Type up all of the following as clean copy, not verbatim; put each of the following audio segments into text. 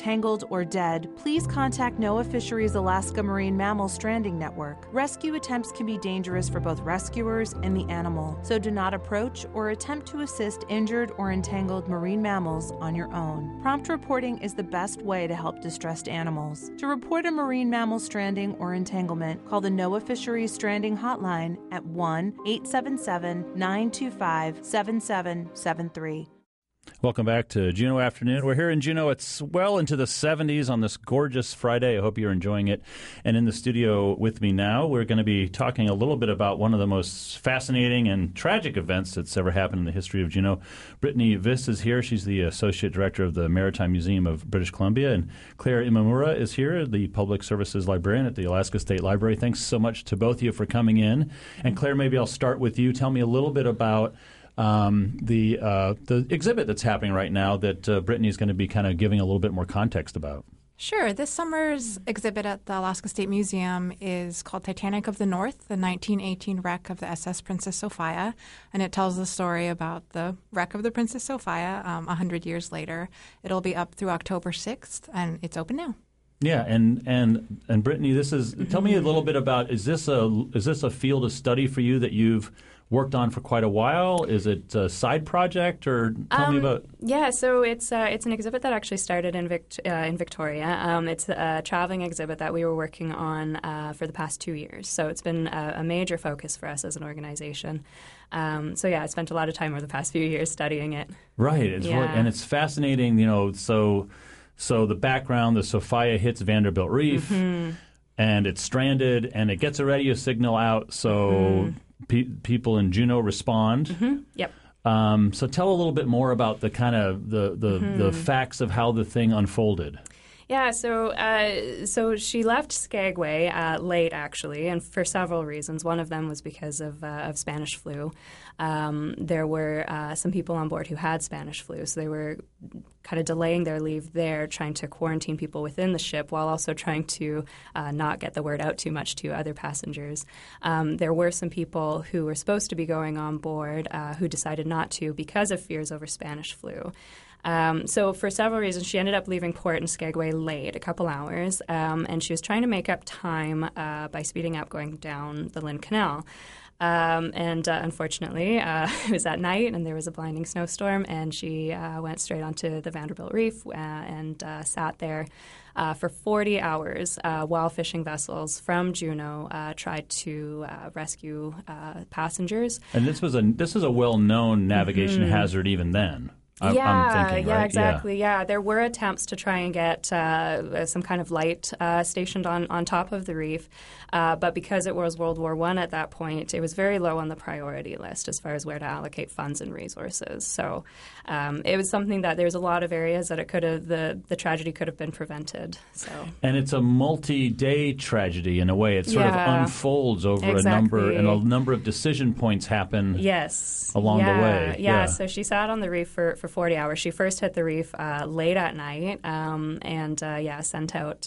entangled, or dead, please contact NOAA Fisheries Alaska Marine Mammal Stranding Network. Rescue attempts can be dangerous for both rescuers and the animal, so do not approach or attempt to assist injured or entangled marine mammals on your own. Prompt reporting is the best way to help distressed animals. To report a marine mammal stranding or entanglement, call the NOAA Fisheries Stranding Hotline at 1-877-925-7773. Welcome back to Juneau Afternoon. We're here in Juneau. It's well into the 70s on this gorgeous Friday. I hope you're enjoying it. And in the studio with me now, we're going to be talking a little bit about one of the most fascinating and tragic events that's ever happened in the history of Juneau. Brittany Viss is here. She's the Associate Director of the Maritime Museum of British Columbia. And Claire Imamura is here, the Public Services Librarian at the Alaska State Library. Thanks so much to both of you for coming in. And Claire, maybe I'll start with you. Tell me a little bit about the exhibit that's happening right now that Brittany is going to be kind of giving a little bit more context about. Sure. This summer's exhibit at the Alaska State Museum is called Titanic of the North, the 1918 wreck of the SS Princess Sophia, and it tells the story about the wreck of the Princess Sophia 100 years later. It'll be up through October 6th, and it's open now. Yeah, and Brittany, this is tell me a little bit about is this a field of study for you that you've worked on for quite a while? Is it a side project, or tell me about? Yeah, so it's an exhibit that actually started in Victoria. It's a traveling exhibit that we were working on for the past 2 years. So it's been a major focus for us as an organization. So I spent a lot of time over the past few years studying it. Right, and it's fascinating. So the background, the Sophia hits Vanderbilt Reef, and it's stranded, and it gets a radio signal out. So. People in Juneau respond. Yep. So tell a little bit more about the kind of the facts of how the thing unfolded. Yeah, so she left Skagway late, actually, and for several reasons. One of them was because of Spanish flu. There were some people on board who had Spanish flu, so they were kind of delaying their leave there, trying to quarantine people within the ship while also trying to not get the word out too much to other passengers. There were some people who were supposed to be going on board who decided not to because of fears over Spanish flu. So for several reasons, she ended up leaving port in Skagway late, a couple hours, and she was trying to make up time by speeding up going down the Lynn Canal. Unfortunately, it was at night and there was a blinding snowstorm, and she went straight onto the Vanderbilt Reef and sat there for 40 hours while fishing vessels from Juneau tried to rescue passengers. And this is a well-known navigation hazard even then. I'm thinking, right? Exactly. Yeah, there were attempts to try and get some kind of light stationed on top of the reef, but because it was World War I at that point, it was very low on the priority list as far as where to allocate funds and resources. So it was something that there's a lot of areas that the tragedy could have been prevented. So and it's a multi-day tragedy in a way. It sort of unfolds over a number of decision points happen. Yes. Along the way. Yeah. So she sat on the reef for 40 hours. She first hit the reef late at night and sent out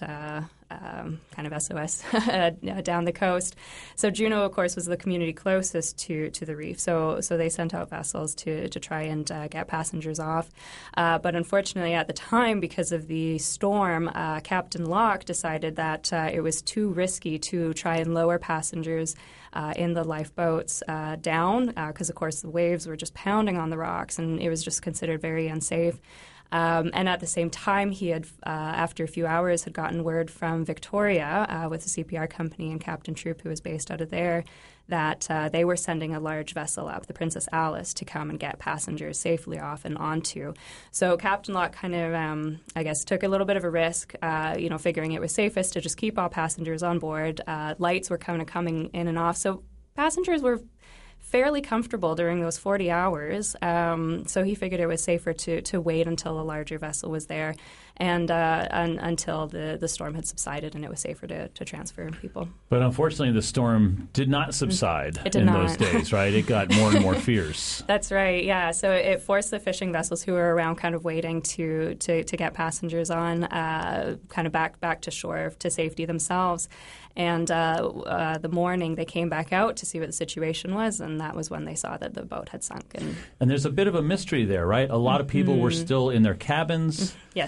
kind of SOS down the coast. So Juneau, of course, was the community closest to the reef. So they sent out vessels to try and get passengers off. But unfortunately, at the time, because of the storm, Captain Locke decided that it was too risky to try and lower passengers in the lifeboats down because, of course, the waves were just pounding on the rocks, and it was just considered very unsafe. And at the same time, he had, after a few hours, had gotten word from Victoria with the CPR company and Captain Troop, who was based out of there, that they were sending a large vessel up, the Princess Alice, to come and get passengers safely off and onto. So Captain Locke kind of, took a little bit of a risk, figuring it was safest to just keep all passengers on board. Lights were kind of coming in and off, so passengers were fairly comfortable during those 40 hours. So he figured it was safer to wait until a larger vessel was there and until the storm had subsided and it was safer to transfer people. But unfortunately, the storm did not subside those days, right? It got more and more fierce. That's right, yeah. So it forced the fishing vessels who were around kind of waiting to get passengers on kind of back to shore to safety themselves. And the morning they came back out to see what the situation was, and that was when they saw that the boat had sunk. And there's a bit of a mystery there, right? A lot of people were still in their cabins. Yes.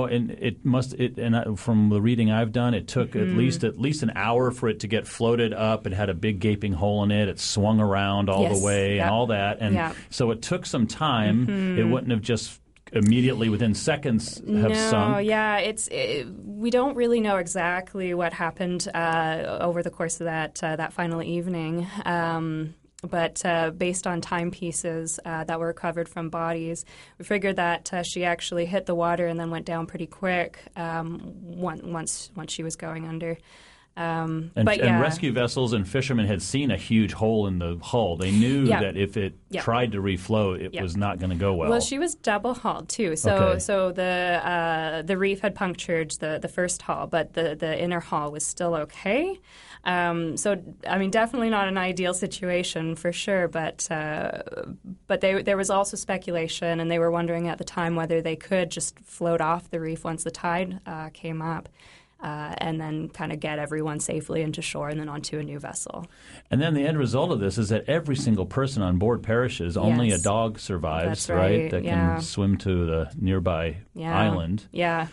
and from the reading I've done, it took at least an hour for it to get floated up. It had a big gaping hole in it. It swung around all the way and all that. And so it took some time. It wouldn't have just immediately within seconds have sunk. We don't really know exactly what happened over the course of that final evening. But based on timepieces that were recovered from bodies, we figured that she actually hit the water and then went down pretty quick once she was going under. And rescue vessels and fishermen had seen a huge hole in the hull. They knew that if it tried to refloat, it was not going to go well. Well, she was double hulled too. So the reef had punctured the first hull, but the inner hull was still okay. Definitely not an ideal situation for sure. But there was also speculation, and they were wondering at the time whether they could just float off the reef once the tide came up. And then kind of get everyone safely into shore and then onto a new vessel. And then the end result of this is that every single person on board perishes. Only a dog survives, right? That can swim to the nearby island. Yeah.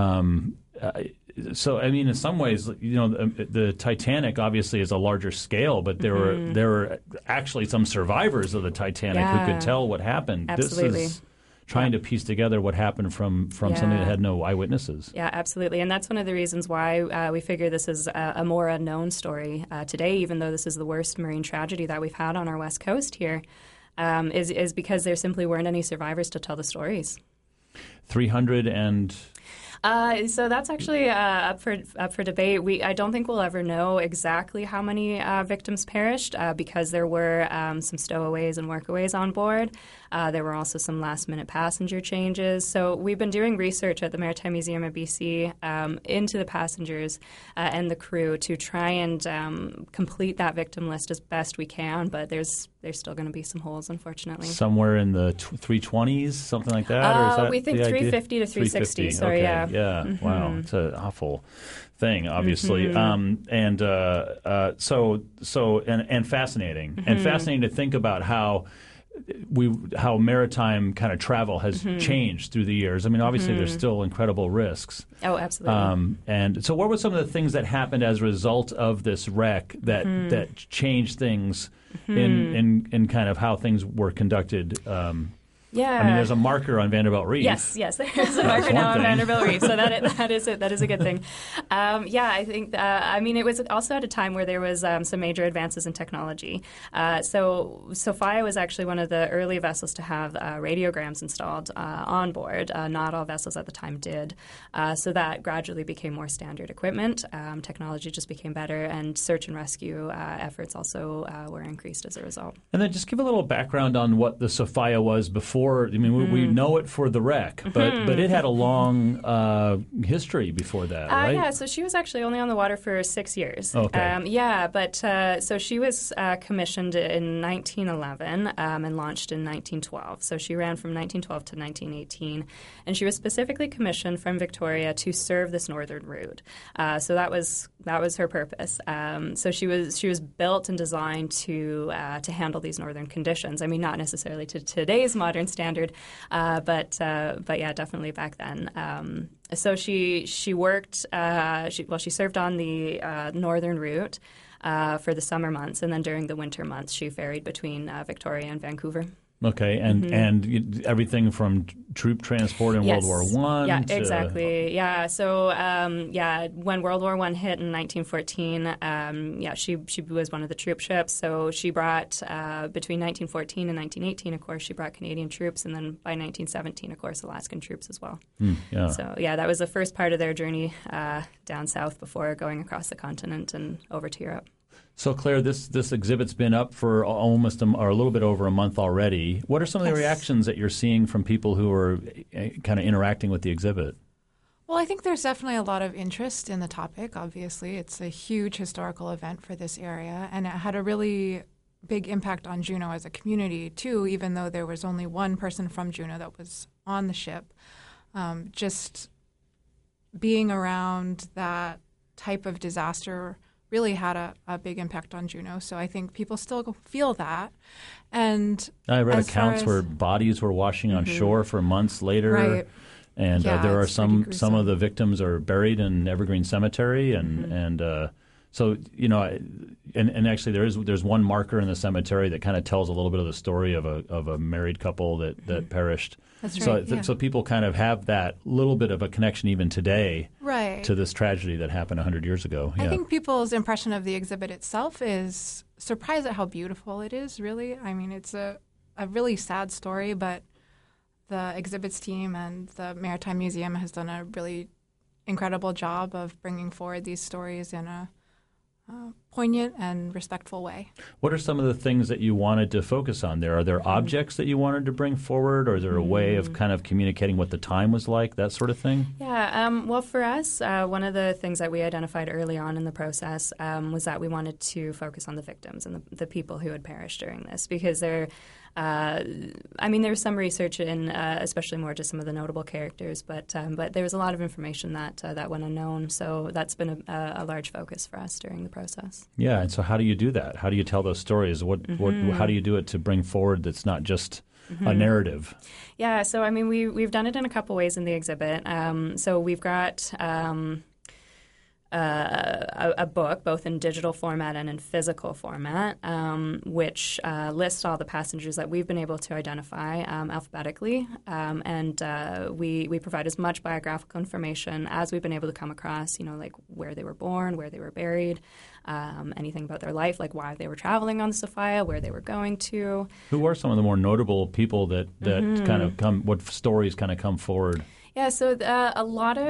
So, I mean, in some ways, the Titanic obviously is a larger scale, but there were actually some survivors of the Titanic who could tell what happened. Absolutely. This is trying to piece together what happened from something that had no eyewitnesses. Yeah, absolutely. And that's one of the reasons why we figure this is a more unknown story today, even though this is the worst marine tragedy that we've had on our West Coast here, is because there simply weren't any survivors to tell the stories. 300 and... So that's actually up for debate. I don't think we'll ever know exactly how many victims perished because there were some stowaways and workaways on board. There were also some last-minute passenger changes. So we've been doing research at the Maritime Museum of BC into the passengers and the crew to try and complete that victim list as best we can. But there's still going to be some holes, unfortunately. Somewhere in the 320s, something like that? Or is that we think 350 to 360. 350. So okay. yeah. Wow, it's an awful thing, obviously, and fascinating, and fascinating to think about how maritime kind of travel has changed through the years. I mean, obviously, there's still incredible risks. Oh, absolutely. And so, what were some of the things that happened as a result of this wreck that changed things in kind of how things were conducted? Yeah. I mean, there's a marker on Vanderbilt Reef. Yes, there's a marker now on Vanderbilt Reef, so that is a good thing. I think, it was also at a time where there was some major advances in technology. So Sophia was actually one of the early vessels to have radiograms installed on board. Not all vessels at the time did. So that gradually became more standard equipment. Technology just became better, and search and rescue efforts also were increased as a result. And then just give a little background on what the Sophia was before. I mean, we know it for the wreck, but it had a long history before that, right? Yeah, so she was actually only on the water for 6 years. Okay. So she was commissioned in 1911 and launched in 1912. So she ran from 1912 to 1918, and she was specifically commissioned from Victoria to serve this northern route. So that was her purpose. So she was built and designed to handle these northern conditions. I mean, not necessarily to today's modern standard, but yeah, definitely back then. So she worked. She served on the northern route for the summer months, and then during the winter months, she ferried between Victoria and Vancouver. Okay, and everything from troop transport in World War I. Yeah, exactly. Yeah, so when World War I hit in 1914, she was one of the troop ships. So she brought between 1914 and 1918, of course, she brought Canadian troops, and then by 1917, of course, Alaskan troops as well. So that was the first part of their journey down south before going across the continent and over to Europe. So, Claire, this exhibit's been up for almost or a little bit over a month already. What are some of the reactions that you're seeing from people who are kind of interacting with the exhibit? Well, I think there's definitely a lot of interest in the topic, obviously. It's a huge historical event for this area, and it had a really big impact on Juneau as a community, too, even though there was only one person from Juneau that was on the ship. Just being around that type of disaster really had a big impact on Juneau. So I think people still feel that. And I read accounts where bodies were washing on shore for months later. Right. And Yeah, there are it's pretty some gruesome. of the victims are buried in Evergreen Cemetery, and so and actually there's one marker in the cemetery that kind of tells a little bit of the story of a married couple that perished. That's So right, yeah. so people kind of have that little bit of a connection even today Right. to this tragedy that happened 100 years ago. I Yeah. think people's impression of the exhibit itself is surprised at how beautiful it is, really. I mean, it's a really sad story, but the exhibits team and the Maritime Museum has done a really incredible job of bringing forward these stories in a poignant and respectful way. What are some of the things that you wanted to focus on there? Are there objects that you wanted to bring forward, or is there a way of kind of communicating what the time was like, that sort of thing? Yeah, well, for us, one of the things that we identified early on in the process was that we wanted to focus on the victims and the people who had perished during this, because there's some research in, especially more just some of the notable characters, but there was a lot of information that went unknown, so that's been a large focus for us during the process. Yeah, and so how do you do that? How do you tell those stories? How do you do it to bring forward that's not just a narrative? Yeah, so I mean, we've done it in a couple ways in the exhibit. So we've got a book, both in digital format and in physical format, which lists all the passengers that we've been able to identify alphabetically, and we provide as much biographical information as we've been able to come across, like where they were born, where they were buried, anything about their life, like why they were traveling on the Sophia, where they were going to. Who are some of the more notable people that kind of what stories kind of come forward? Yeah, so a lot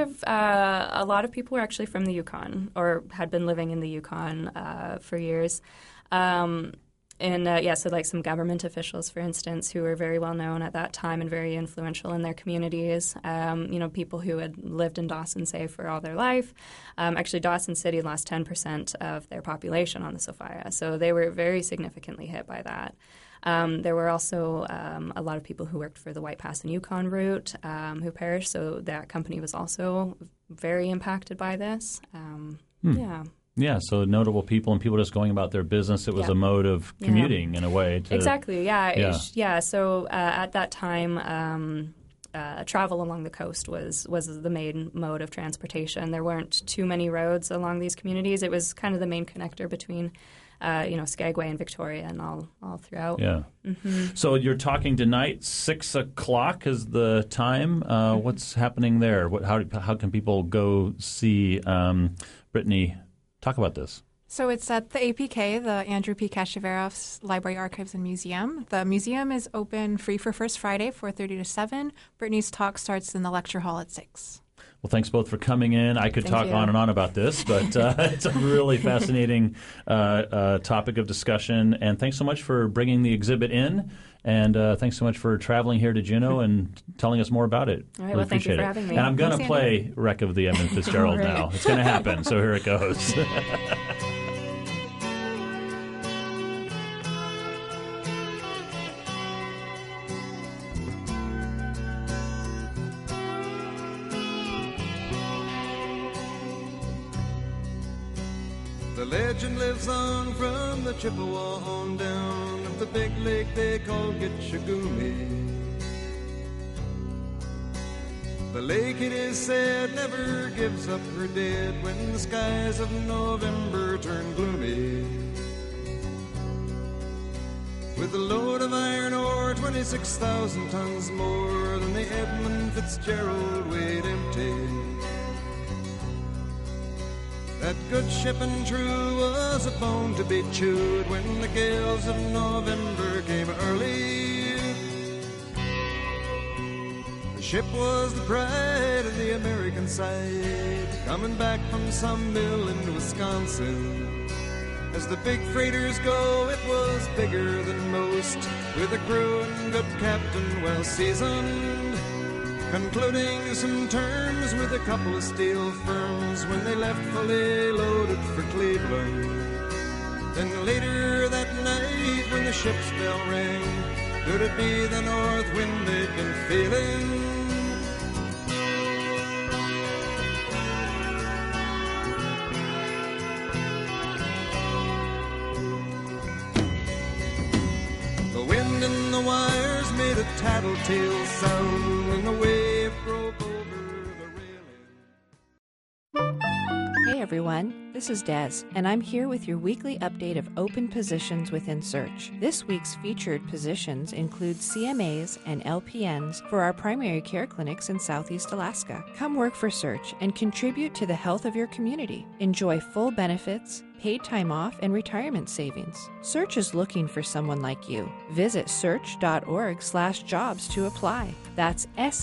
of people were actually from the Yukon or had been living in the Yukon for years. So like some government officials, for instance, who were very well known at that time and very influential in their communities. People who had lived in Dawson, say, for all their life. Actually, Dawson City lost 10% of their population on the Sophia, so they were very significantly hit by that. There were also a lot of people who worked for the White Pass and Yukon route who perished, so that company was also very impacted by this. Yeah. Yeah, so notable people and people just going about their business. It was a mode of commuting in a way. Exactly, yeah. So at that time, travel along the coast was the main mode of transportation. There weren't too many roads along these communities. It was kind of the main connector between Skagway and Victoria and all throughout. Yeah. So you're talking tonight, 6 o'clock is the time. What's happening there? How can people go see Brittany talk about this? So it's at the APK, the Andrew P. Kashivarov's Library, Archives, and Museum. The museum is open free for First Friday, 4:30 to 7. Brittany's talk starts in the lecture hall at 6. Well, thanks both for coming in. I could Thank talk you. on and on about this, but it's a really fascinating topic of discussion. And thanks so much for bringing the exhibit in. And thanks so much for traveling here to Juneau and telling us more about it. All right, Really well, thank you appreciate for it. having me. And I'm going to Thanks, play Wreck of the Edmund Fitzgerald All right. now. It's going to happen, so here it goes. The legend lives on from the Chippewa on down of the big lake they call Gitchagumi. The lake, it is said, never gives up her dead when the skies of November turn gloomy. With a load of iron ore, 26,000 tons more than the Edmund Fitzgerald weighed empty. That good ship and true was a bone to be chewed when the gales of November came early. The ship was the pride of the American side, coming back from some mill in Wisconsin. As the big freighters go, it was bigger than most, with a crew and good captain well seasoned, concluding some terms with a couple of steel firms when they left fully loaded for Cleveland. Then later that night when the ship's bell rang, could it be the north wind they'd been feeling? The wind in the wires made a tattletale sound, and the wave broke over. Hey everyone, this is Des, and I'm here with your weekly update of open positions within Search. This week's featured positions include CMAs and LPNs for our primary care clinics in Southeast Alaska. Come work for Search and contribute to the health of your community. Enjoy full benefits, paid time off, and retirement savings. Search is looking for someone like you. Visit search.org/jobs to apply. That's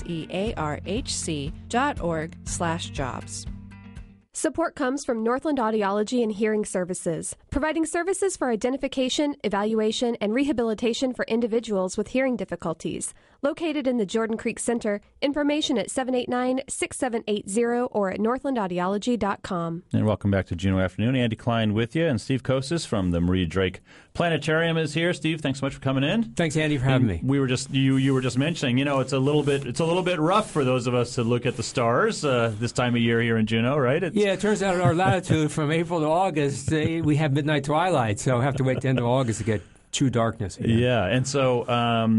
SEARHC.org/jobs. Support comes from Northland Audiology and Hearing Services, providing services for identification, evaluation, and rehabilitation for individuals with hearing difficulties. Located in the Jordan Creek Center, information at 789-6780 or at northlandaudiology.com. And welcome back to Juneau Afternoon. Andy Klein with you, and Steve Kosis from the Maria Drake Planetarium is here. Steve, thanks so much for coming in. Thanks, Andy, for having me. We were just you were just mentioning, it's a little bit rough for those of us to look at the stars this time of year here in Juneau, right? Yeah, it turns out at our latitude from April to August, we have midnight twilight, so I have to wait to the end of August to get true darkness again. Yeah, and so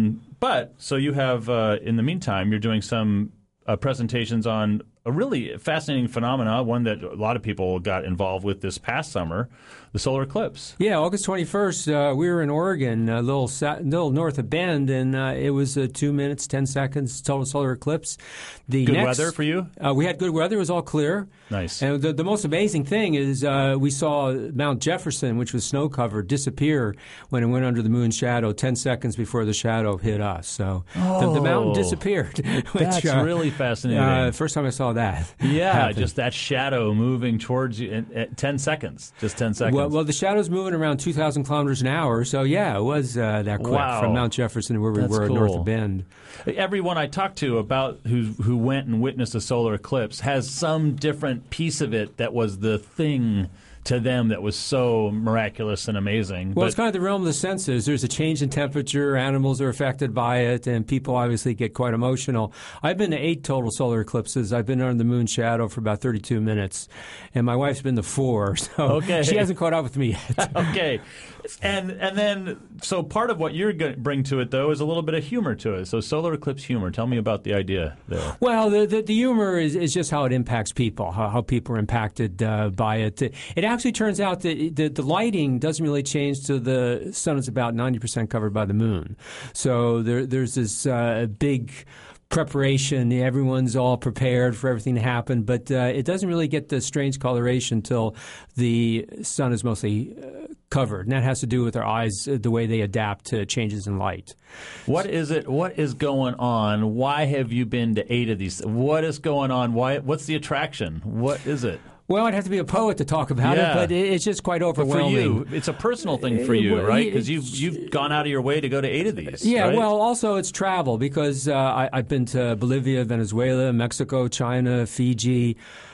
so you have in the meantime you're doing some presentations on a really fascinating phenomena, one that a lot of people got involved with this past summer, the solar eclipse. Yeah, August 21st, we were in Oregon, a little north of Bend, and it was 2 minutes, 10 seconds total solar eclipse. Good weather for you? We had good weather. It was all clear. Nice. And the most amazing thing is we saw Mount Jefferson, which was snow-covered, disappear when it went under the moon's shadow 10 seconds before the shadow hit us. So the mountain disappeared. That's really fascinating. First time I saw that. Yeah, happen. Just that shadow moving towards you at 10 seconds. Just 10 seconds. Well, the shadow's moving around 2,000 kilometers an hour. So, yeah, it was that quick from Mount Jefferson to where we were north of Bend. Everyone I talked to about who went and witnessed a solar eclipse has some different piece of it that was the thing to them that was so miraculous and amazing. Well, it's kind of the realm of the senses. There's a change in temperature, animals are affected by it, and people obviously get quite emotional. I've been to 8 total solar eclipses. I've been under the moon's shadow for about 32 minutes, and my wife's been to 4, so she hasn't caught up with me yet. Okay. And then, so part of what you're going to bring to it, though, is a little bit of humor to it. So solar eclipse humor. Tell me about the idea there. Well, the humor is just how it impacts people, how people are impacted by it. It actually turns out that the lighting doesn't really change till the sun is about 90% covered by the moon. So there's this big preparation. Everyone's all prepared for everything to happen, but it doesn't really get the strange coloration till the sun is mostly covered, and that has to do with our eyes, the way they adapt to changes in light. What is it? What is going on? Why have you been to 8 of these? What is going on? What's the attraction? What is it? Well, I'd have to be a poet to talk about it, but it's just quite overwhelming. But for you, it's a personal thing for you, right? Because you've gone out of your way to go to 8 of these. Yeah, right? Well, also it's travel because I've been to Bolivia, Venezuela, Mexico, China, Fiji,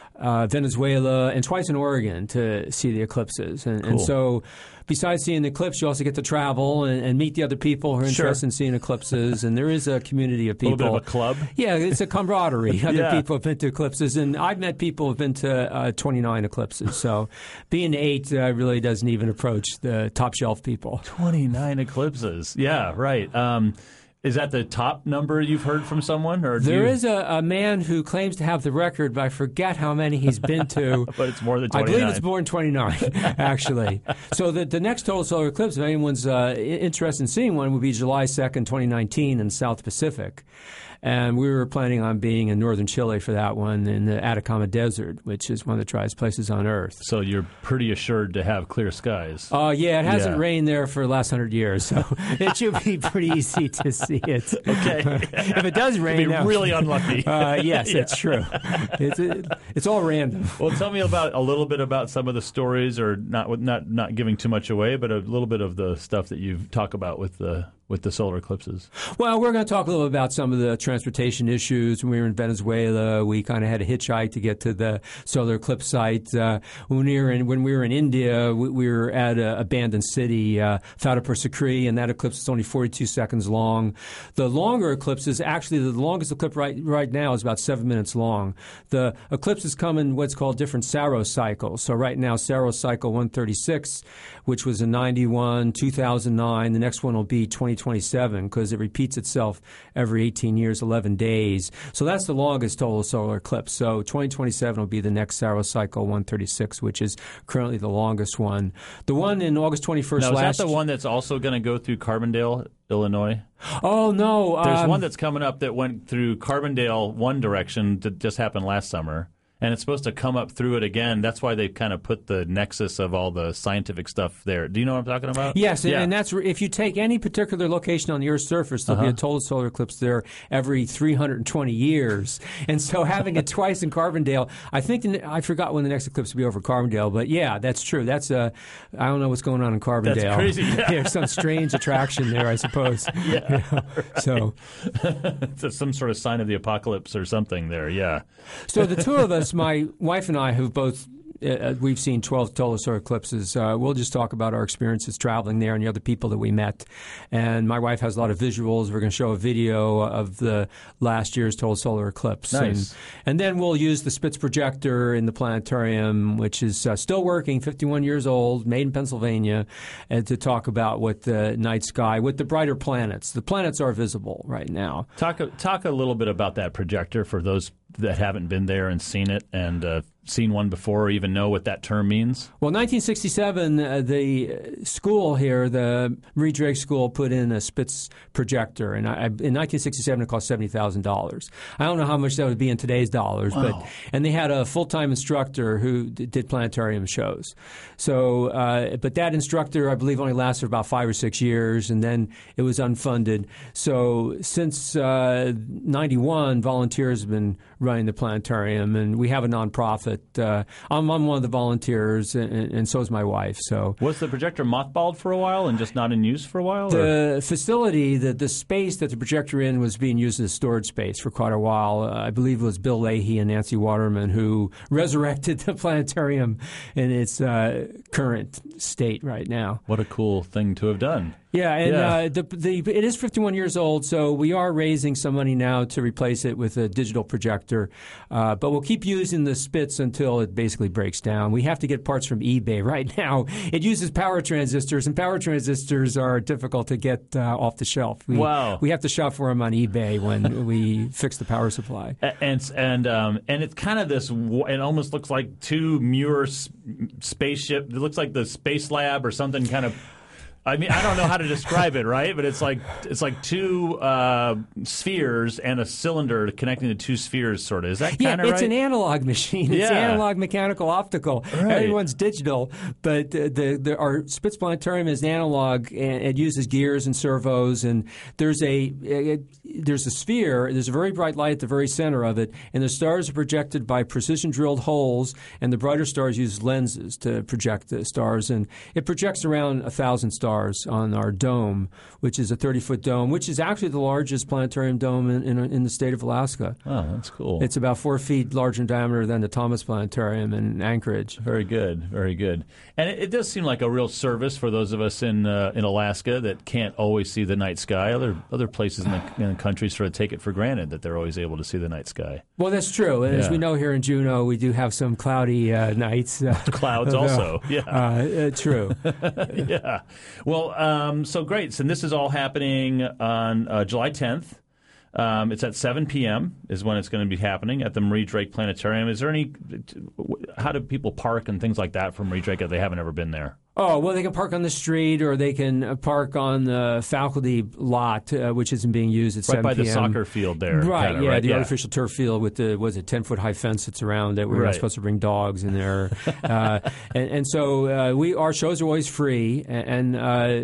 Venezuela, and twice in Oregon to see the eclipses. And so besides seeing the eclipse, you also get to travel and meet the other people who are interested in seeing eclipses. And there is a community of people. A little bit of a club? Yeah, it's a camaraderie. Other people have been to eclipses. And I've met people who have been to 29 eclipses. So being 8 really doesn't even approach the top shelf people. 29 eclipses. Yeah, right. Is that the top number you've heard from someone? Or there is a man who claims to have the record, but I forget how many he's been to. But it's more than 29. I believe it's more than 29, actually. So the next total solar eclipse, if anyone's interested in seeing one, would be July 2nd, 2019 in the South Pacific. And we were planning on being in northern Chile for that one in the Atacama Desert, which is one of the driest places on Earth. So you're pretty assured to have clear skies. Yeah, it hasn't rained there for the last 100 years, so it should be pretty easy to see it. Okay. If it does rain, you'd be really unlucky. Yes, it's true. It's all random. Well, tell me a little bit about some of the stories, or not giving too much away, but a little bit of the stuff that you talk about with the solar eclipses. Well, we're going to talk a little about some of the transportation issues. When we were in Venezuela, we kind of had to hitchhike to get to the solar eclipse site. When we were in India, we were at an abandoned city, Fatehpur Sikri, and that eclipse is only 42 seconds long. The longer eclipses, actually the longest eclipse right now is about 7 minutes long. The eclipses come in what's called different Saros cycles. So right now, Saros cycle 136, which was in 91, 2009. The next one will be 20 2027 because it repeats itself every 18 years, 11 days. So that's the longest total solar eclipse. So 2027 will be the next Saros cycle 136, which is currently the longest one. The one in August 21st now, last... Is that the one that's also going to go through Carbondale, Illinois? Oh, no. There's one that's coming up that went through Carbondale one direction that just happened last summer. And it's supposed to come up through it again. That's why they've kind of put the nexus of all the scientific stuff there. Do you know what I'm talking about? Yes, and that's if you take any particular location on the Earth's surface, there'll be a total solar eclipse there every 320 years. And so having it twice in Carbondale, I forgot when the next eclipse will be over Carbondale, but yeah, that's true. That's I don't know what's going on in Carbondale. That's crazy. Yeah. There's some strange attraction there, I suppose. Yeah. Right. So it's some sort of sign of the apocalypse or something there. Yeah. So the two of us, my wife and I, have both we've seen 12 total solar eclipses. We'll just talk about our experiences traveling there and the other people that we met. And my wife has a lot of visuals. We're going to show a video of the last year's total solar eclipse. Nice. And then we'll use the Spitz projector in the planetarium, which is still working, 51 years old, made in Pennsylvania, and to talk about what the night sky, with the brighter planets. The planets are visible right now. Talk a little bit about that projector for those that haven't been there and seen it and seen one before or even know what that term means? Well, 1967, the school here, the Marie Drake School, put in a Spitz projector. And in 1967, it cost $70,000. I don't know how much that would be in today's dollars. Wow. And they had a full-time instructor who did planetarium shows. So, but that instructor, I believe, only lasted about 5 or 6 years, and then it was unfunded. So since 91, volunteers have been running the planetarium, and we have a nonprofit. I'm one of the volunteers, and so is my wife. So was the projector mothballed for a while and just not in use for a while? The facility, the space that the projector in was being used as a storage space for quite a while. I believe it was Bill Leahy and Nancy Waterman who resurrected the planetarium in its current state right now. What a cool thing to have done. Yeah, and it is 51 years old, so we are raising some money now to replace it with a digital projector. But we'll keep using the Spitz until it basically breaks down. We have to get parts from eBay right now. It uses power transistors, and power transistors are difficult to get off the shelf. We have to shop for them on eBay when we fix the power supply. And it's kind of this. It almost looks like two Muir spaceship. It looks like the Space Lab or something kind of. I mean, I don't know how to describe it, right? But it's like two spheres and a cylinder connecting the two spheres, sort of. Is that kind of right? Yeah, it's an analog machine. It's analog, mechanical, optical. Right. Everyone's digital, but our Spitz Planetarium is analog, and it uses gears and servos. And there's a sphere. There's a very bright light at the very center of it, and the stars are projected by precision-drilled holes, and the brighter stars use lenses to project the stars, and it projects around 1,000 stars on our dome, which is a 30-foot dome, which is actually the largest planetarium dome in the state of Alaska. Oh, that's cool. It's about 4 feet larger in diameter than the Thomas Planetarium in Anchorage. Very good, very good. And it does seem like a real service for those of us in Alaska that can't always see the night sky. Other places in the country sort of take it for granted that they're always able to see the night sky. Well, that's true. And as we know here in Juneau, we do have some cloudy nights. Clouds also, yeah. True. Yeah. Well, so great. So this is all happening on July 10th. It's at 7 p.m. is when it's going to be happening at the Marie Drake Planetarium. Is there how do people park and things like that from Marie Drake if they haven't ever been there? Oh, well, they can park on the street or they can park on the faculty lot, which isn't being used at 7 p.m. Right by the soccer field there. Right, kinda, right? The artificial turf field with the 10-foot high fence that's around it. We're not supposed to bring dogs in there. And so our shows are always free, and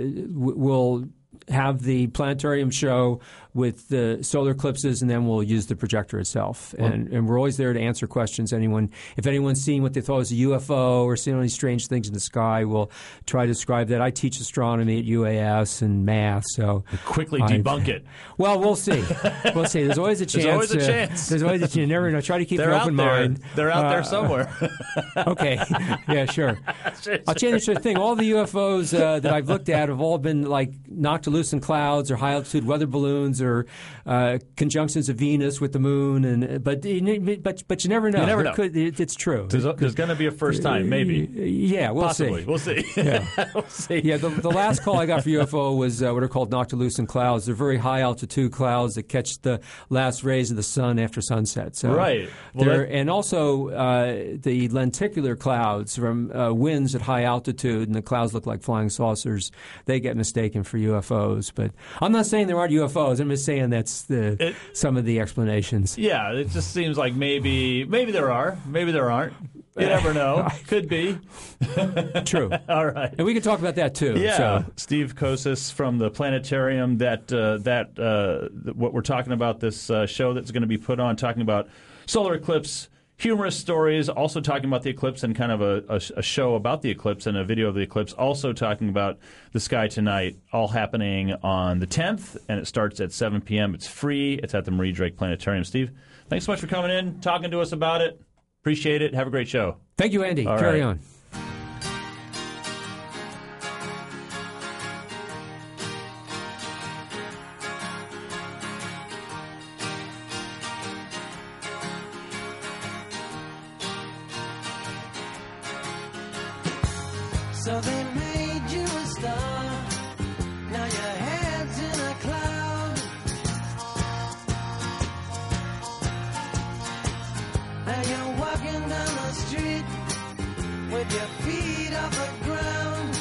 we'll have the planetarium show with the solar eclipses, and then we'll use the projector itself. And we're always there to answer questions. If anyone's seen what they thought was a UFO or seen any strange things in the sky, we'll try to describe that. I teach astronomy at UAS and math, so quickly debunk it. Well, we'll see. We'll see. There's always a chance. There's always a chance. There's always a chance. You never know. Try to keep an open mind. They're out there somewhere. Okay. Yeah, sure. I'll change the thing. All the UFOs that I've looked at have all been knocked loose Noctilucent clouds or high-altitude weather balloons or conjunctions of Venus with the moon. But you never know. You never know. It's true. There's going to be a first time, maybe. Yeah, we'll Possibly. see. We'll see. Yeah. We'll see. Yeah, the last call I got for UFO was what are called noctilucent clouds. They're very high-altitude clouds that catch the last rays of the sun after sunset. So right. Well, and also the lenticular clouds from winds at high altitude, and the clouds look like flying saucers. They get mistaken for UFOs. But I'm not saying there aren't UFOs. I'm just saying that's some of the explanations. Yeah, it just seems like maybe there are, maybe there aren't. You never know. Could be. True. All right. And we can talk about that too. Yeah. So. Steve Kosis from the planetarium. What we're talking about, this show that's going to be put on, talking about solar eclipse, humorous stories, also talking about the eclipse and kind of a show about the eclipse and a video of the eclipse, also talking about the sky tonight, all happening on the 10th, and it starts at 7 p.m. It's free. It's at the Marie Drake Planetarium. Steve, thanks so much for coming in, talking to us about it. Appreciate it. Have a great show. Thank you, Andy. All Carry right. on. So they made you a star. Now your head's in a cloud. Now you're walking down the street with your feet off the ground.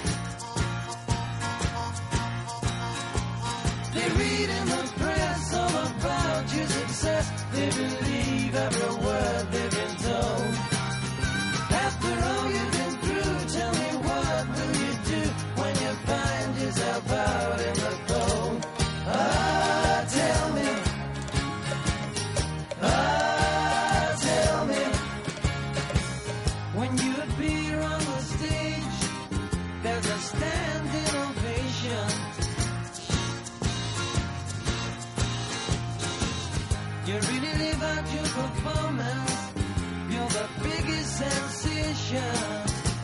They read in the press all about your success. They believe every word they've been told. After all you've been through, tell me what will you do when you find yourself out in the cold? Ah, tell me. Ah, tell me. When you appear on the stage, there's a standing ovation. You really live out your performance. You're the biggest sensation.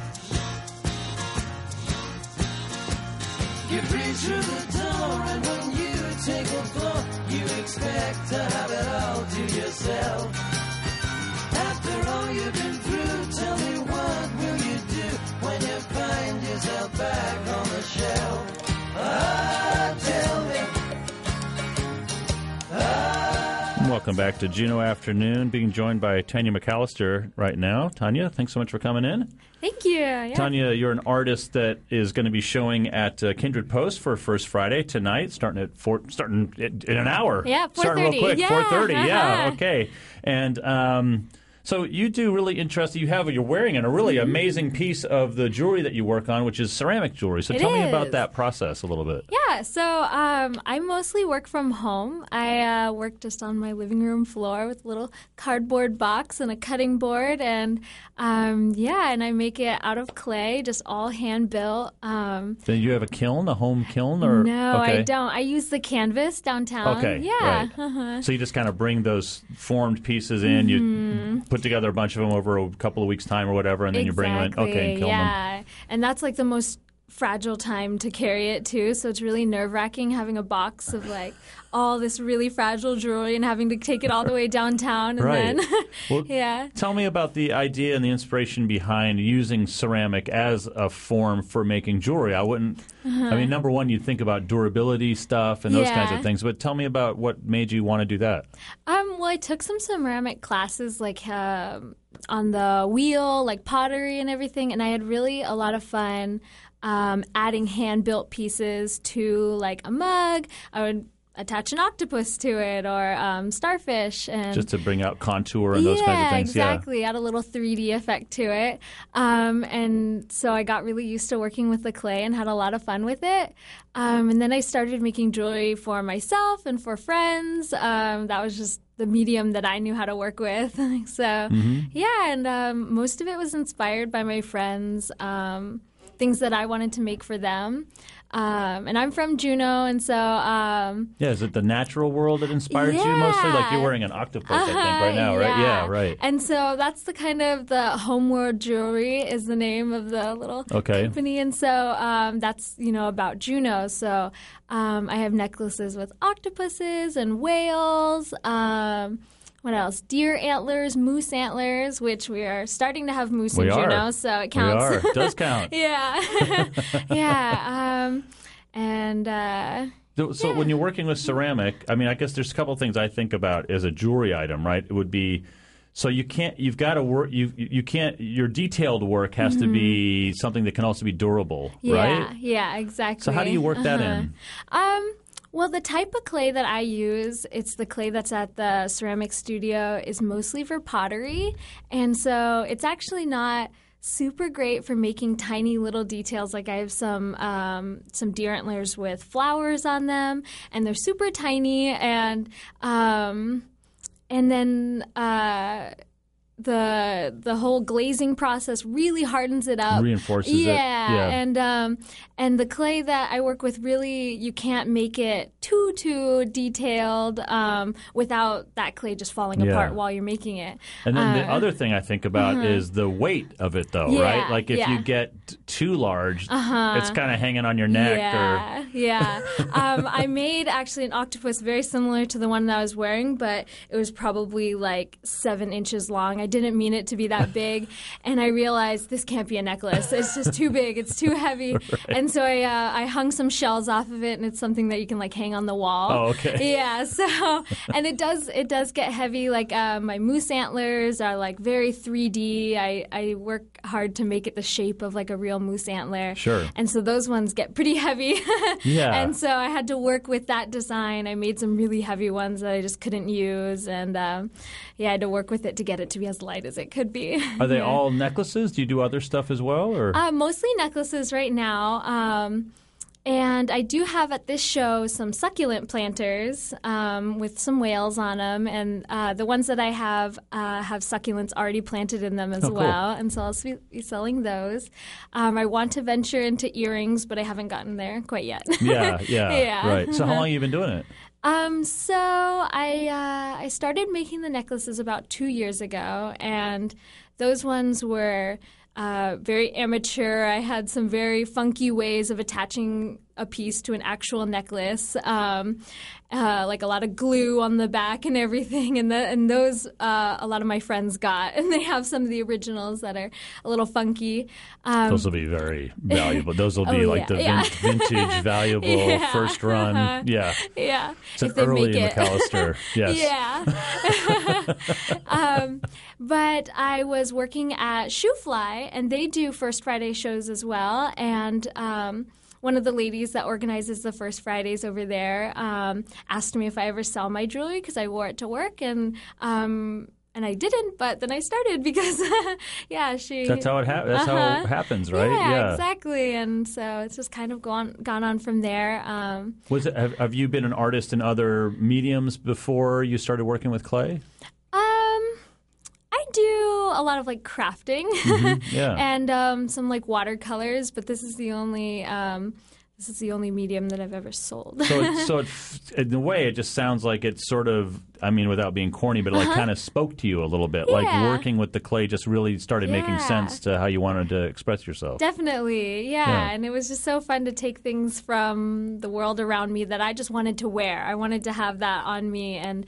You breathe through the door, and when you take a floor, you expect to have it all to yourself. After all you've been through, tell me what will you do when you find yourself back on the shelf? Ah, tell me. Welcome back to Juno Afternoon, being joined by Tanya McAllister right now. Tanya, thanks so much for coming in. Thank you. Yeah. Tanya, you're an artist that is going to be showing at Kindred Post for First Friday tonight, starting in an hour. Yeah, 4:30. Starting real quick, Yeah. 4:30. Yeah, okay. And so you do really interesting. You're wearing a really amazing piece of the jewelry that you work on, which is ceramic jewelry. So tell me about that process a little bit. Yeah, so I mostly work from home. I work just on my living room floor with a little cardboard box and a cutting board, and and I make it out of clay, just all hand built. Then you have a home kiln, or no, okay. I don't. I use the canvas downtown. Okay, yeah. right. Uh-huh. So you just kind of bring those formed pieces in. You put together a bunch of them over a couple of weeks' time or whatever, and then you bring them in. Okay, and kill them. Yeah, and that's like the most fragile time to carry it too. So it's really nerve-wracking having a box of like all this really fragile jewelry and having to take it all the way downtown. And right. Then, well, yeah. Tell me about the idea and the inspiration behind using ceramic as a form for making jewelry. I wouldn't. I mean, number one, you'd think about durability stuff and those kinds of things. But tell me about what made you want to do that. Well, I took some ceramic classes like on the wheel, like pottery and everything, and I had really a lot of fun adding hand-built pieces to like a mug. I would attach an octopus to it or starfish, and just to bring out contour and those kinds of things. Exactly. Add a little 3D effect to it. And so I got really used to working with the clay and had a lot of fun with it. And then I started making jewelry for myself and for friends. That was just the medium that I knew how to work with. So, and most of it was inspired by my friends. things that I wanted to make for them. And I'm from Juneau, and so is it the natural world that inspired you mostly? Like you're wearing an octopus, I think, right now, right? Yeah, right. And so that's the kind of the Homeworld Jewelry is the name of the little company, and so that's about Juneau. So I have necklaces with octopuses and whales. What else? Deer antlers, moose antlers, which we are starting to have moose in Juneau, so it counts. We are. It does count. Yeah. Yeah. So when you're working with ceramic, I mean, I guess there's a couple of things I think about as a jewelry item, right? It would be, so you've got to work, you can't, your detailed work has to be something that can also be durable, right? Yeah, exactly. So how do you work that in? Well, the type of clay that I use, it's the clay that's at the ceramic studio, is mostly for pottery. And so it's actually not super great for making tiny little details. Like I have some deer antlers with flowers on them, and they're super tiny. And then the whole glazing process really hardens it up, reinforces it. Yeah, and the clay that I work with, really, you can't make it too detailed without that clay just falling apart while you're making it. And then the other thing I think about is the weight of it, though, right? Like if you get too large, it's kind of hanging on your neck. I made actually an octopus very similar to the one that I was wearing, but it was probably like 7 inches long. I didn't mean it to be that big, and I realized this can't be a necklace. It's just too big. It's too heavy. Right. And so I hung some shells off of it, and it's something that you can like hang on the wall. Oh, okay. Yeah. So, and it does get heavy. Like my moose antlers are like very 3D. I work hard to make it the shape of like a real moose antler. Sure. And so those ones get pretty heavy. Yeah. And so I had to work with that design. I made some really heavy ones that I just couldn't use, and I had to work with it to get it to be as light as it could be. Are they all necklaces? Do you do other stuff as well, or mostly necklaces right now? And I do have at this show some succulent planters with some whales on them, and the ones that I have succulents already planted in them as well, and so I'll be selling those. I want to venture into earrings, but I haven't gotten there quite yet. Yeah, right. So how long have you been doing it? So I started making the necklaces about 2 years ago, and those ones were very amateur. I had some very funky ways of attaching a piece to an actual necklace, like a lot of glue on the back and everything. And those a lot of my friends got, and they have some of the originals that are a little funky. Those will be very valuable. Those will be vintage, valuable, first run. Yeah. It's an early McAllister. Yes. Yeah. But I was working at Shoe Fly, and they do First Friday shows as well. And one of the ladies that organizes the First Fridays over there asked me if I ever sell my jewelry because I wore it to work, and I didn't, but then I started because, That's how it happens. That's how it happens, right? Yeah, exactly. And so it's just kind of gone on from there. Have you been an artist in other mediums before you started working with clay? I do a lot of like crafting and some like watercolors, but this is the only medium that I've ever sold. So in a way, it just sounds like it's sort of, I mean, without being corny, but it like kind of spoke to you a little bit. Like working with the clay just really started making sense to how you wanted to express yourself. Definitely, yeah. And it was just so fun to take things from the world around me that I just wanted to wear. I wanted to have that on me, and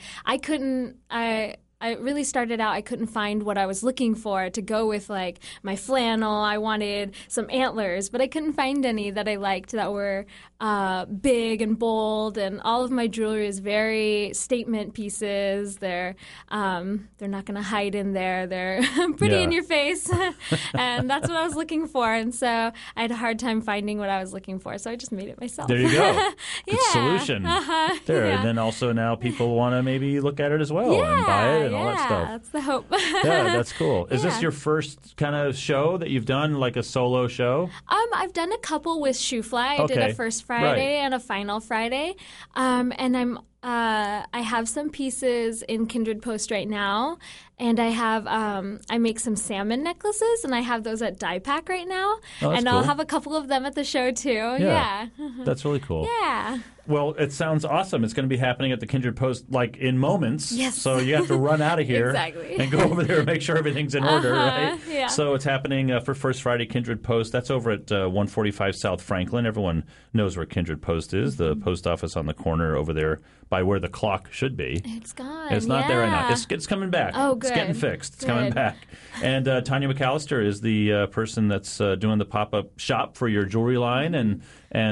I really started out, I couldn't find what I was looking for to go with, like, my flannel. I wanted some antlers, but I couldn't find any that I liked that were big and bold. And all of my jewelry is very statement pieces. They're not going to hide in there. They're pretty in your face. And that's what I was looking for. And so I had a hard time finding what I was looking for, so I just made it myself. There you go. Good solution. And then also now people want to maybe look at it as well and buy it. And all that stuff. That's the hope. Yeah, that's cool. Is this your first kind of show that you've done, like a solo show? I've done a couple with Shoe Fly. I did a First Friday and a Final Friday. And I have some pieces in Kindred Post right now, And I have I make some salmon necklaces, and I have those at Dye Pack right now. Oh, and cool. I'll have a couple of them at the show too. Yeah. That's really cool. Yeah. Well, it sounds awesome. It's going to be happening at the Kindred Post like in moments. Yes. So you have to run out of here Exactly. and go over there and make sure everything's in order, right? Yeah. So it's happening for First Friday Kindred Post. That's over at 145 South Franklin. Everyone knows where Kindred Post is, the post office on the corner over there by where the clock should be. It's gone. It's not there right now. It's coming back. Oh, good. It's getting fixed. It's Good. coming back. And Tanya McAllister is the person that's doing the pop-up shop for your jewelry line and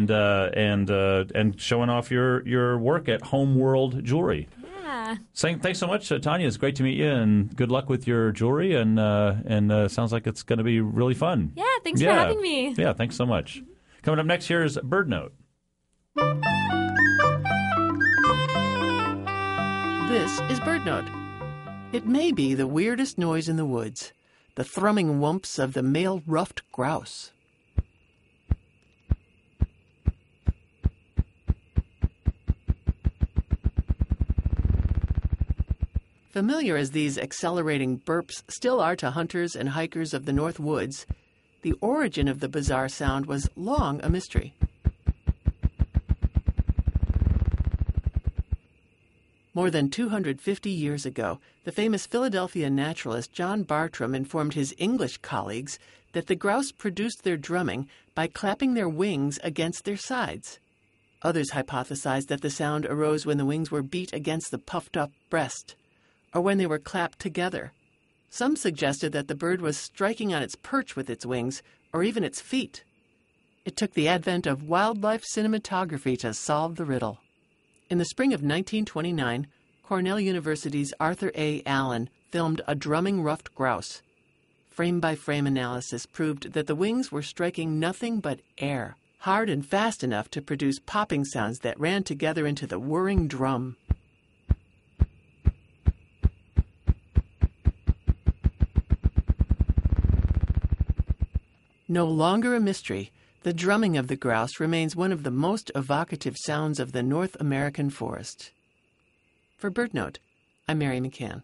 showing off your work at Homeworld Jewelry. Yeah. Thanks so much, Tanya. It's great to meet you, and good luck with your jewelry. And sounds like it's going to be really fun. Yeah, thanks for having me. Yeah, thanks so much. Coming up next, here's Bird Note. This is Bird Note. It may be the weirdest noise in the woods, the thrumming whumps of the male ruffed grouse. Familiar as these accelerating burps still are to hunters and hikers of the North Woods, the origin of the bizarre sound was long a mystery. More than 250 years ago, the famous Philadelphia naturalist John Bartram informed his English colleagues that the grouse produced their drumming by clapping their wings against their sides. Others hypothesized that the sound arose when the wings were beat against the puffed-up breast, or when they were clapped together. Some suggested that the bird was striking on its perch with its wings, or even its feet. It took the advent of wildlife cinematography to solve the riddle. In the spring of 1929, Cornell University's Arthur A. Allen filmed a drumming ruffed grouse. Frame-by-frame analysis proved that the wings were striking nothing but air, hard and fast enough to produce popping sounds that ran together into the whirring drum. No longer a mystery, the drumming of the grouse remains one of the most evocative sounds of the North American forest. For Bird Note, I'm Mary McCann.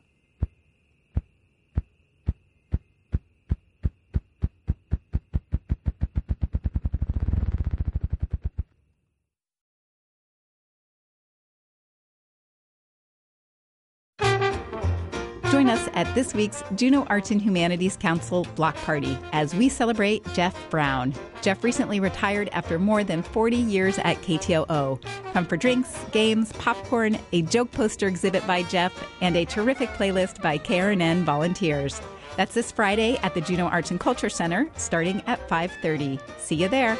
Join us at this week's Juneau Arts and Humanities Council Block Party as we celebrate Jeff Brown. Jeff recently retired after more than 40 years at KTOO. Come for drinks, games, popcorn, a joke poster exhibit by Jeff, and a terrific playlist by KRNN volunteers. That's this Friday at the Juneau Arts and Culture Center, starting at 5:30. See you there.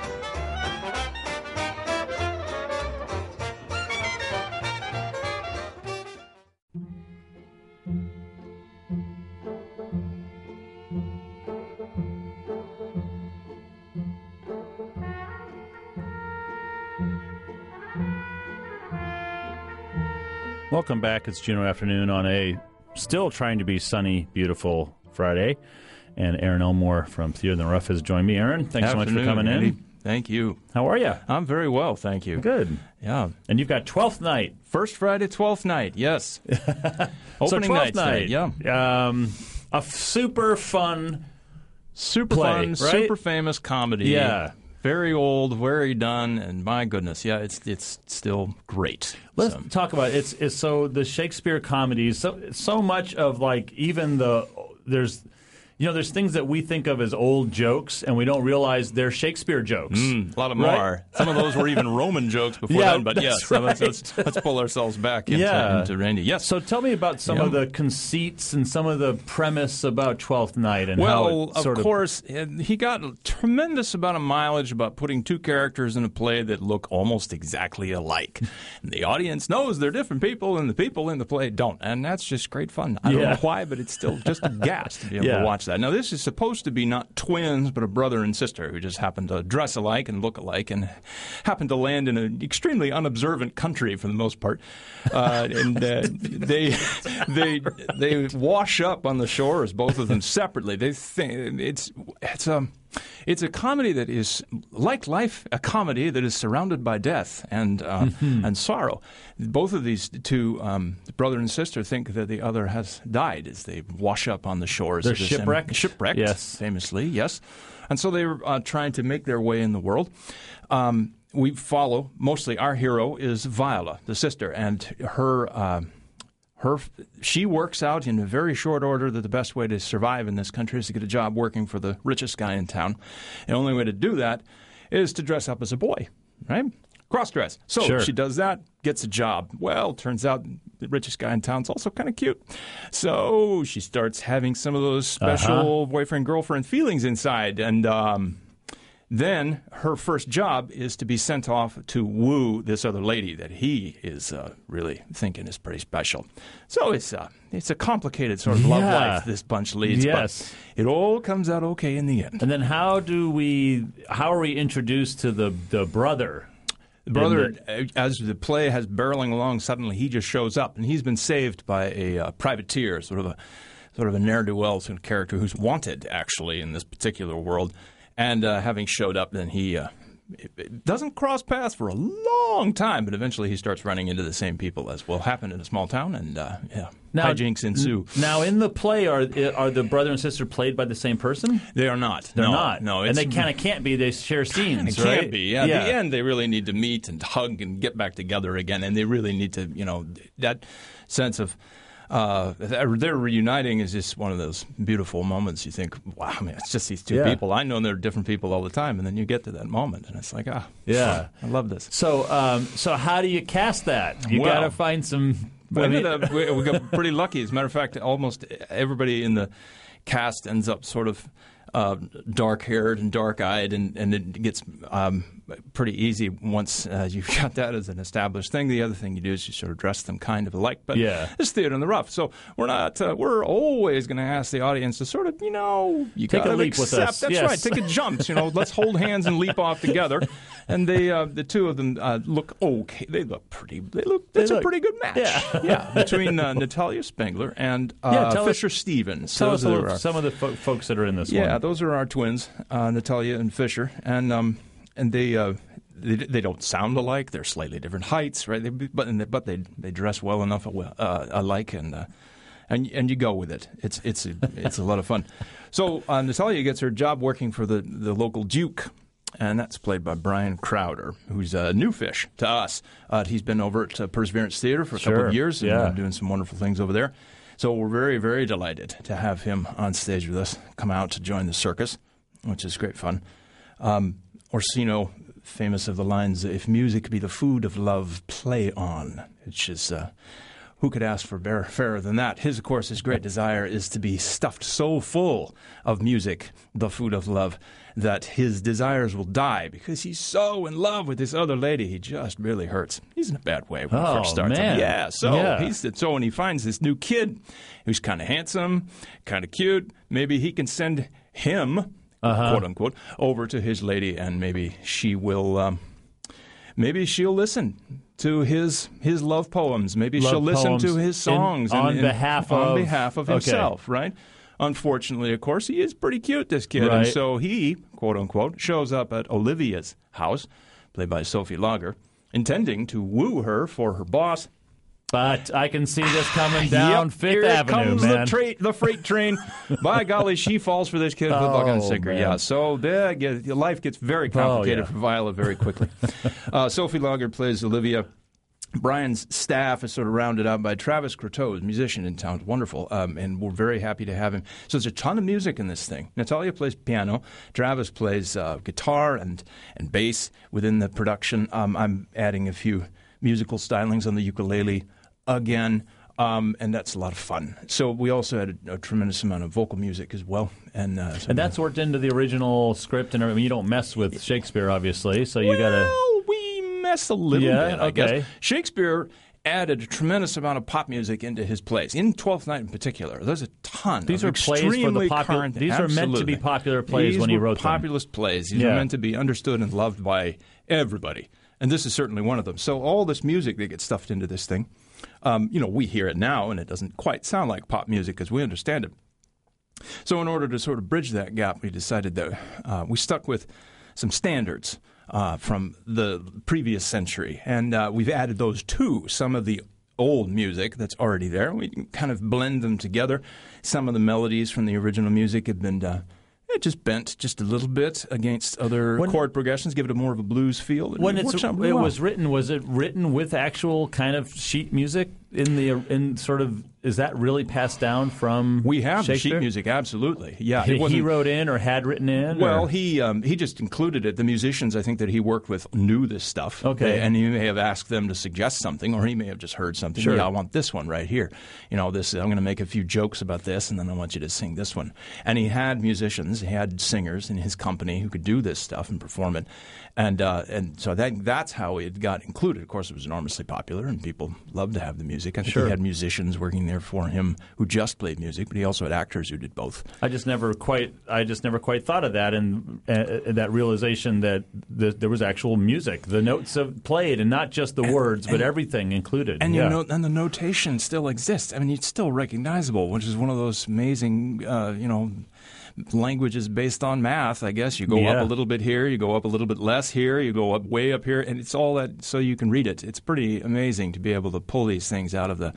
Welcome back. It's Juneau Afternoon on a still trying to be sunny, beautiful Friday. And Aaron Elmore from Theater in the Rough has joined me. Aaron, thanks so much for coming Andy. in. Thank you. How are you? I'm very well, thank you. Good. Yeah. And you've got 12th Night. First Friday, 12th night, yes. Opening so 12th night, yeah. A super fun Super play, fun, right? super famous comedy. Yeah. Very old, very done, and my goodness, yeah, it's still great. Let's talk about it. It's so the Shakespeare comedies. So much of like even there's things that we think of as old jokes, and we don't realize they're Shakespeare jokes. A lot of them right? are. Some of those were even Roman jokes before Yeah, then, but that's yes, right. let's pull ourselves back into Randy. Yes. So tell me about some of the conceits and some of the premise about Twelfth Night and how it of course, he got a tremendous amount of mileage about putting two characters in a play that look almost exactly alike. And the audience knows they're different people, and the people in the play don't. And that's just great fun. I don't know why, but it's still just a gas to be able to watch that. Now, this is supposed to be not twins, but a brother and sister who just happen to dress alike and look alike and happen to land in an extremely unobservant country for the most part. They wash up on the shores, both of them separately. They think it's It's a comedy that is like life, a comedy that is surrounded by death and sorrow. Both of these two, brother and sister, think that the other has died as they wash up on the shores. They're of this shipwrecked? Yes. Famously, yes. And so they're trying to make their way in the world. We follow, mostly our hero is Viola, the sister, and she works out in a very short order that the best way to survive in this country is to get a job working for the richest guy in town. The only way to do that is to dress up as a boy, right? Cross-dress. So she does that, gets a job. Well, turns out the richest guy in town's also kind of cute. So she starts having some of those special boyfriend-girlfriend feelings inside, and then her first job is to be sent off to woo this other lady that he is really thinking is pretty special. So it's a complicated sort of love life this bunch leads. Yes. But it all comes out okay in the end. And then how are we introduced to the brother? The brother, as the play has barreling along, suddenly he just shows up, and he's been saved by a privateer, sort of a ne'er-do-well sort of character who's wanted, actually, in this particular world. And having showed up, then he it doesn't cross paths for a long time, but eventually he starts running into the same people as will happen in a small town, and hijinks ensue. Now, in the play, are the brother and sister played by the same person? They are not. They're not. No, and they kind of can't be. They share scenes, They right? can't be. Yeah. At the end, they really need to meet and hug and get back together again, and they really need to, that sense of their reuniting is just one of those beautiful moments. You think, wow, it's just these two people. I know they're different people all the time, and then you get to that moment, and it's like, I love this. So how do you cast that? You got to find some. We got pretty lucky. As a matter of fact, almost everybody in the cast ends up sort of dark-haired and dark-eyed, and it gets pretty easy once you've got that as an established thing. The other thing you do is you sort of dress them kind of alike, but it's theater in the rough. So we're always going to ask the audience to sort of, you take a leap accept. with us. That's right. Take a jump. Let's hold hands and leap off together. And they, the two of them look okay. They look pretty. That's a pretty good match. Yeah. Between Natalia Spengler and Fisher Stevens. Tell us some of the folks that are in this one. Yeah, those are our twins, Natalia and Fisher, and they don't sound alike. They're slightly different heights, right? But they dress well enough alike, and you go with it. It's a lot of fun. So Natalia gets her job working for the local Duke, and that's played by Brian Crowder, who's a new fish to us. He's been over at Perseverance Theater for a couple of years and doing some wonderful things over there. So we're very, very delighted to have him on stage with us, come out to join the circus, which is great fun. Orsino, famous of the lines, "If music be the food of love, play on," which is, who could ask for fairer than that? His great desire is to be stuffed so full of music, the food of love, that his desires will die because he's so in love with this other lady. He just really hurts. He's in a bad way when he first starts. Man. When he finds this new kid who's kind of handsome, kind of cute, maybe he can send him, quote unquote, over to his lady, and maybe she will. Maybe she'll listen to his love poems. Maybe she'll listen to his songs on behalf of himself, right? Unfortunately, of course, he is pretty cute, this kid. Right. And so he, quote unquote, shows up at Olivia's house, played by Sophie Lager, intending to woo her for her boss. But I can see this coming down Fifth Avenue, comes man. the freight train. By golly, she falls for this kid hook, line, and sinker. Man. Yeah, so life gets very complicated for Viola very quickly. Sophie Lager plays Olivia. Brian's staff is sort of rounded out by Travis Croteau, a musician in town. Wonderful, and we're very happy to have him. So there's a ton of music in this thing. Natalia plays piano. Travis plays guitar and bass within the production. I'm adding a few musical stylings on the ukulele again, and that's a lot of fun. So we also had a tremendous amount of vocal music as well. And that's worked into the original script, and you don't mess with Shakespeare, obviously, so you got to... we mess a little bit, I guess. Shakespeare added a tremendous amount of pop music into his plays. In Twelfth Night in particular, there's a ton. These are plays for the popular. These are meant to be popular plays when he wrote them. Populist plays. These are meant to be understood and loved by everybody. And this is certainly one of them. So all this music that gets stuffed into this thing, we hear it now, and it doesn't quite sound like pop music as we understand it. So in order to sort of bridge that gap, we decided that we stuck with some standards from the previous century, and we've added those to some of the old music that's already there. We can kind of blend them together. Some of the melodies from the original music have been just bent just a little bit against other chord progressions, give it more of a blues feel. When it was written, was it written with actual kind of sheet music is that really passed down from We have the Shakespeare? sheet music, absolutely. Yeah, He wrote in or had written in? Well, he just included it. The musicians, I think, that he worked with knew this stuff. Okay. And he may have asked them to suggest something, or he may have just heard something. Sure. Yeah, I want this one right here. This I'm going to make a few jokes about this, and then I want you to sing this one. And he had musicians, he had singers in his company who could do this stuff and perform it. And so that's how it got included. Of course, it was enormously popular, and people loved to have the music. I think he had musicians working there for him who just played music, but he also had actors who did both. I just never quite thought of that, and that realization that there was actual music. The notes have played, and not just the words, but everything included. And and the notation still exists. I mean, it's still recognizable, which is one of those amazing, languages based on math, I guess. You go up a little bit here, you go up a little bit less here, you go up way up here, and it's all that so you can read it. It's pretty amazing to be able to pull these things out of the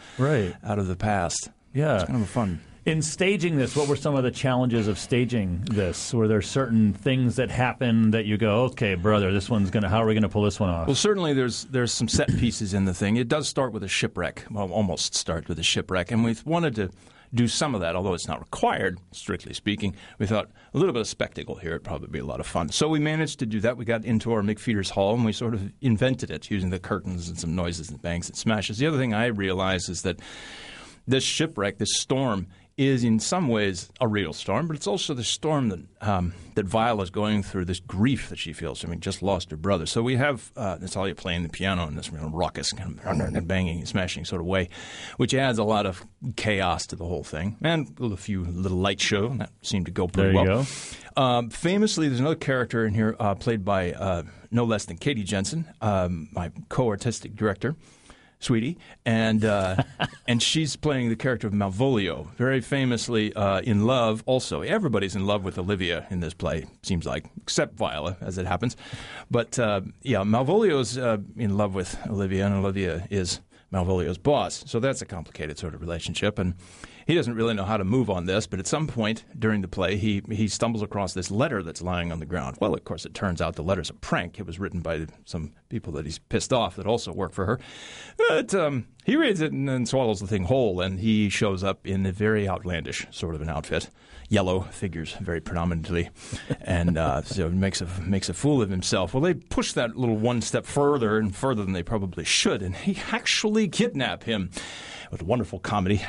past. Yeah. It's kind of fun. In staging this, what were some of the challenges of staging this? Were there certain things that happened that you go, okay, brother, how are we going to pull this one off? Well, certainly there's some set pieces in the thing. It does start with a shipwreck, well, almost start with a shipwreck, and we wanted to do some of that, although it's not required, strictly speaking. We thought a little bit of spectacle here would probably be a lot of fun. So we managed to do that. We got into our McFeeters Hall, and we sort of invented it using the curtains and some noises and bangs and smashes. The other thing I realized is that this shipwreck, this storm, is in some ways a real storm, but it's also the storm that Viola's going through, this grief that she feels. I mean, just lost her brother. So we have Natalia playing the piano in this raucous kind of banging and smashing sort of way, which adds a lot of chaos to the whole thing. And a few little light show, and that seemed to go pretty well. There you go. Famously, there's another character in here played by no less than Katie Jensen, my co-artistic director. Sweetie, and she's playing the character of Malvolio, very famously in love also. Everybody's in love with Olivia in this play, seems like, except Viola, as it happens. But, Malvolio's in love with Olivia, and Olivia is Malvolio's boss. So that's a complicated sort of relationship, and he doesn't really know how to move on this, but at some point during the play, he stumbles across this letter that's lying on the ground. Well, of course, it turns out the letter's a prank. It was written by some people that he's pissed off that also work for her. But he reads it and then swallows the thing whole, and he shows up in a very outlandish sort of an outfit. Yellow figures very predominantly, and so makes a fool of himself. Well, they push that little one step further and further than they probably should, and they actually kidnap him. With wonderful comedy.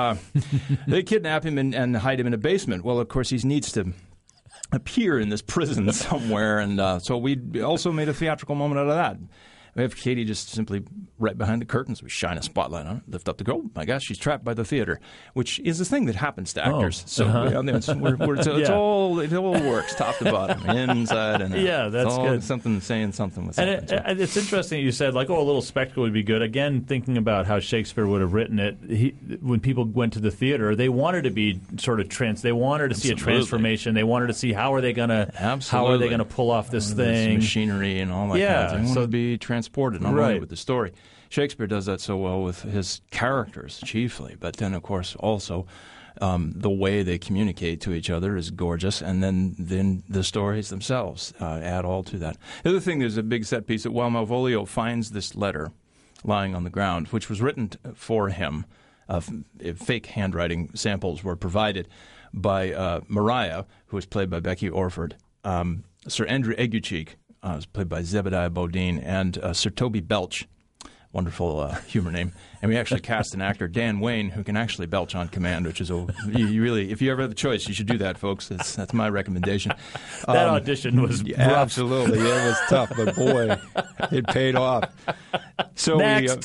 They kidnap him and hide him in a basement. Well, of course, he needs to appear in this prison somewhere, and so we also made a theatrical moment out of that. We have Katie just simply right behind the curtains. We shine a spotlight on her, lift up the girl. My gosh, she's trapped by the theater, which is a thing that happens to actors. So it all works top to bottom, inside and out. Yeah, that's good. Something saying something with something. And it's interesting you said, a little spectacle would be good. Again, thinking about how Shakespeare would have written it, when people went to the theater, they wanted to be sort of they wanted to see a transformation. They wanted to see how are they going to pull off this thing, this machinery and all that. Yeah, kind of thing. They want to be transported, not only with the story. Shakespeare does that so well with his characters, chiefly, but then, of course, also the way they communicate to each other is gorgeous, and then the stories themselves add all to that. The other thing, there's a big set piece that while Malvolio finds this letter lying on the ground, which was written for him, fake handwriting samples were provided by Maria, who was played by Becky Orford, Sir Andrew Aguecheek, was played by Zebediah Bodine, and Sir Toby Belch, wonderful humor name. And we actually cast an actor, Dan Wayne, who can actually belch on command, which is you really, if you ever have the choice, you should do that, folks. That's my recommendation. That audition was rough. Absolutely, it was tough, but boy, it paid off. So Next.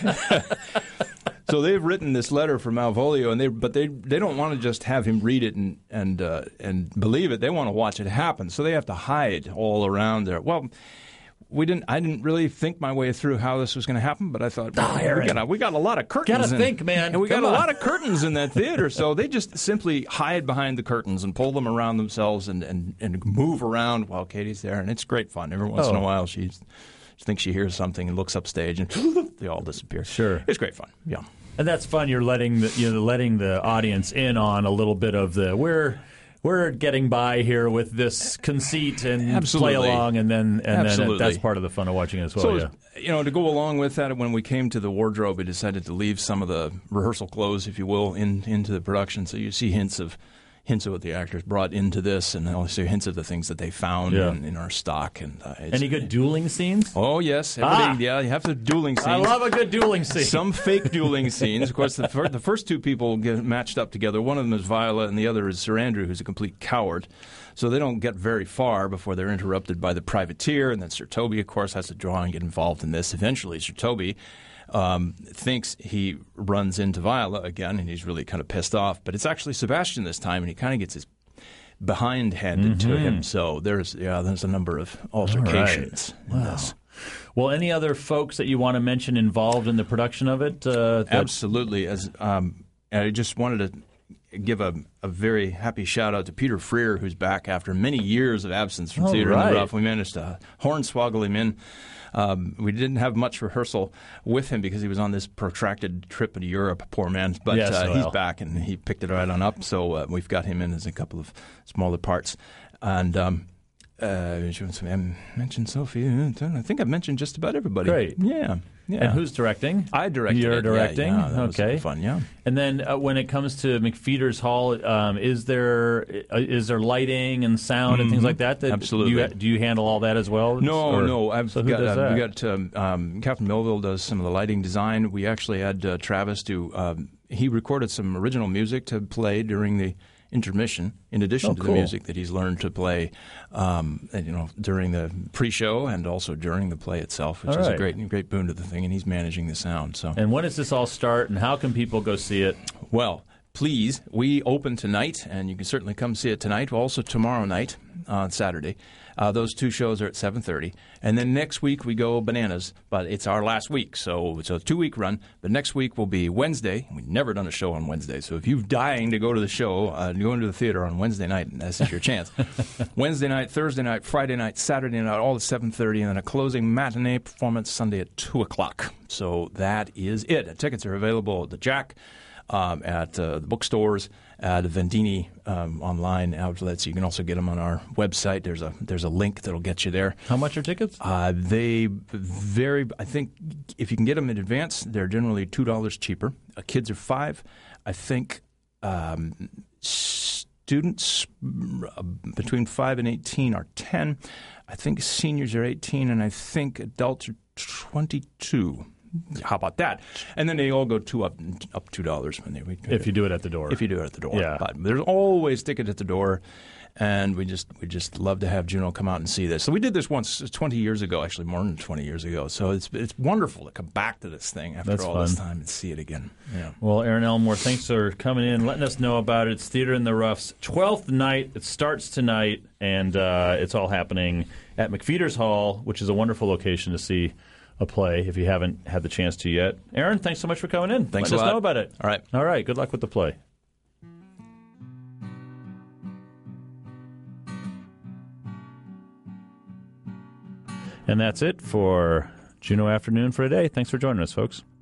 So they've written this letter for Malvolio, but they don't want to just have him read it and believe it. They want to watch it happen. So they have to hide all around there. Well, I didn't really think my way through how this was going to happen, but I thought, we got a lot of curtains. Gotta think, man. And we Come got a on. lot of curtains in that theater, so they just simply hide behind the curtains and pull them around themselves and move around while Katie's there, and it's great fun. Every once in a while, she thinks she hears something and looks upstage, and they all disappear. Sure, it's great fun. Yeah, and that's fun. You're letting the audience in on a little bit of the we're getting by here with this conceit and play along, and then that's part of the fun of watching it as well. So, to go along with that, when we came to the wardrobe, we decided to leave some of the rehearsal clothes, if you will, into the production. So you see hints of what the actors brought into this, and also hints of the things that they found in our stock. And any good dueling scenes? Oh yes, you have the dueling scenes. I love a good dueling scene. Some fake dueling scenes. Of course, the first two people get matched up together. One of them is Viola, and the other is Sir Andrew, who's a complete coward. So they don't get very far before they're interrupted by the privateer, and then Sir Toby, of course, has to draw and get involved in this. Eventually, Sir Toby thinks he runs into Viola again, and he's really kind of pissed off. But it's actually Sebastian this time, and he kind of gets his behind handed to him. So there's a number of altercations in this. Well, any other folks that you want to mention involved in the production of it? Absolutely. As I just wanted to give a very happy shout out to Peter Freer, who's back after many years of absence from Theater in the Rough. We managed to hornswoggle him in. We didn't have much rehearsal with him because he was on this protracted trip to Europe, poor man. But he's back, and he picked it right on up. So we've got him in as a couple of smaller parts. And I mentioned Sophie. I think I've mentioned just about everybody. Great. Yeah. And who's directing? I directed. You're directing? Yeah, that okay. was fun, yeah. And then when it comes to McPheeters Hall, is there lighting and sound and things like that? Absolutely. Do you handle all that as well? No. Who does that? We got Captain Melville does some of the lighting design. We actually had Travis do. He recorded some original music to play during the intermission, in addition to the music that he's learned to play, during the pre-show and also during the play itself, which is a great boon to the thing. And he's managing the sound. So, and when does this all start? And how can people go see it? Well, please, we open tonight, and you can certainly come see it tonight. Also tomorrow night on Saturday. Those two shows are at 7:30, and then next week we go bananas. But it's our last week, so it's a 2-week run. But next week will be Wednesday. We've never done a show on Wednesday, so if you're dying to go to the show, go into the theater on Wednesday night, and this is your chance. Wednesday night, Thursday night, Friday night, Saturday night, all at 7:30, and then a closing matinee performance Sunday at 2:00. So that is it. The tickets are available at the Jack. At the bookstores, at Vendini online outlets. You can also get them on our website. There's a link that'll get you there. How much are tickets? They vary. I think if you can get them in advance, they're generally $2 cheaper. Kids are $5. I think students between 5 and 18 are $10. I think seniors are 18, and I think adults are $22. How about that? And then they all go up $2 when if you do it at the door. If you do it at the door, yeah. But there's always ticket at the door, and we just love to have Juno come out and see this. So we did this once 20 years ago, actually more than 20 years ago. So it's wonderful to come back to this thing after this time and see it again. Yeah. Well, Aaron Elmore, thanks for coming in, letting us know about it. It's Theater in the Rough's 12th night. It starts tonight, and it's all happening at McPheeters Hall, which is a wonderful location to see a play if you haven't had the chance to yet. Aaron, thanks so much for coming in. Thanks a lot. Let us know about it. All right. Good luck with the play. And that's it for Juno Afternoon for today. Thanks for joining us, folks.